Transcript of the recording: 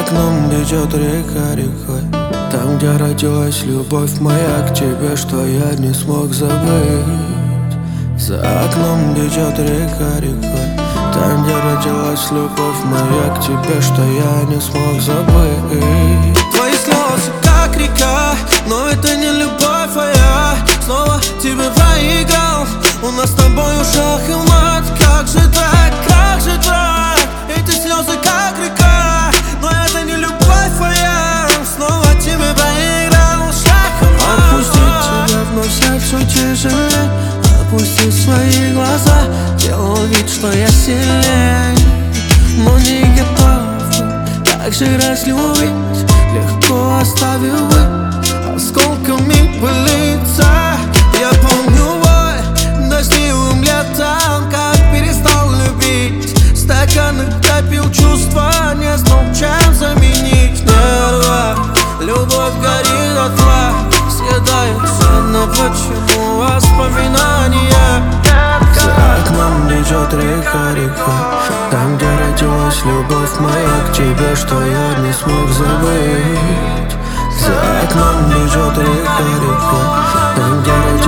окном течет река рекой. Там, где родилась любовь моя к тебе, что я не смог забыть. За окном течет река рекой. Там, где родилась любовь моя к тебе, что я не смог забыть. Твои слезы как река, но это не любовь, а я снова тебе проиграл. У нас с тобой шах и мат. Как же так, как же так? Эти слезы как река, но это не любовь, а я снова тебе проиграл. Шах и мат. Отпустить тебя вновь сердцу тяжелее. Опусти свои глаза, делал вид, что я сильнее, но не готов так же разлюбить. Легко оставил бы осколками пылиться. Я помню бой дождливым летом, как перестал любить. В стаканах топил чувства, не знал, чем заменить. Нерва, любовь горит дотла, съедается, но почему воспоминания? За окном течет река рекой. Там, где родилась любовь моя к тебе, что я не смог забыть. За окном течет река рекой. Там, где родилась